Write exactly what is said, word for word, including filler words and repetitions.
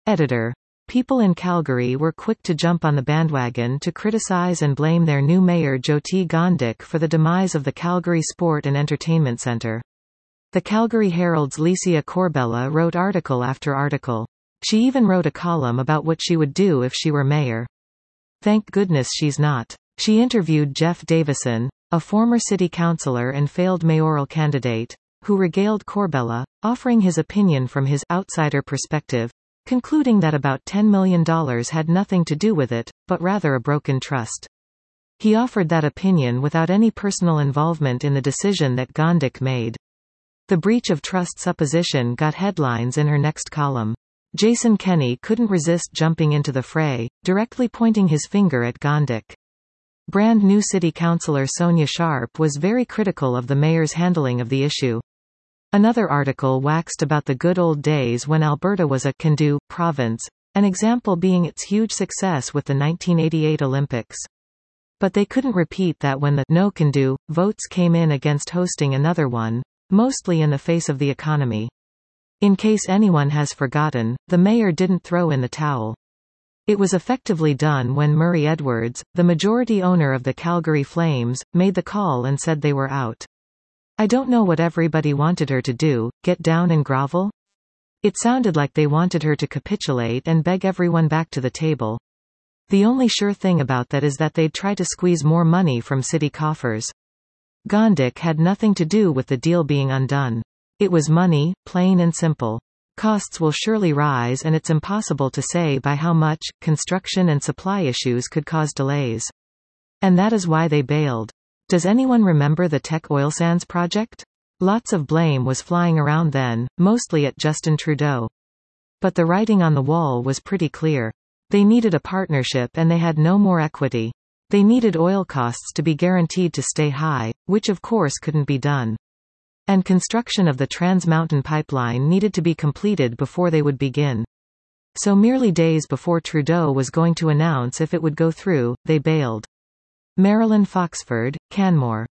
Editor. People in Calgary were quick to jump on the bandwagon to criticize and blame their new mayor Jyoti Gondek for the demise of the Calgary Sport and Entertainment Centre. The Calgary Herald's Licia Corbella wrote article after article. She even wrote a column about what she would do if she were mayor. Thank goodness she's not. She interviewed Jeff Davison, a former city councillor and failed mayoral candidate, who regaled Corbella, offering his opinion from his outsider perspective, concluding that about ten million dollars had nothing to do with it, but rather a broken trust. He offered that opinion without any personal involvement in the decision that Gondek made. The breach of trust supposition got headlines in her next column. Jason Kenney couldn't resist jumping into the fray, directly pointing his finger at Gondek. Brand new city councillor Sonia Sharp was very critical of the mayor's handling of the issue. Another article waxed about the good old days when Alberta was a can-do province, an example being its huge success with the nineteen eighty-eight Olympics. But they couldn't repeat that when the no can-do votes came in against hosting another one, mostly in the face of the economy. In case anyone has forgotten, the mayor didn't throw in the towel. It was effectively done when Murray Edwards, the majority owner of the Calgary Flames, made the call and said they were out. I don't know what everybody wanted her to do, get down and grovel? It sounded like they wanted her to capitulate and beg everyone back to the table. The only sure thing about that is that they'd try to squeeze more money from city coffers. Gondek had nothing to do with the deal being undone. It was money, plain and simple. Costs will surely rise and it's impossible to say by how much. Construction and supply issues could cause delays. And that is why they bailed. Does anyone remember the Teck Oil Sands project? Lots of blame was flying around then, mostly at Justin Trudeau. But the writing on the wall was pretty clear. They needed a partnership and they had no more equity. They needed oil costs to be guaranteed to stay high, which of course couldn't be done. And construction of the Trans Mountain Pipeline needed to be completed before they would begin. So merely days before Trudeau was going to announce if it would go through, they bailed. Marilyn Foxford, Canmore.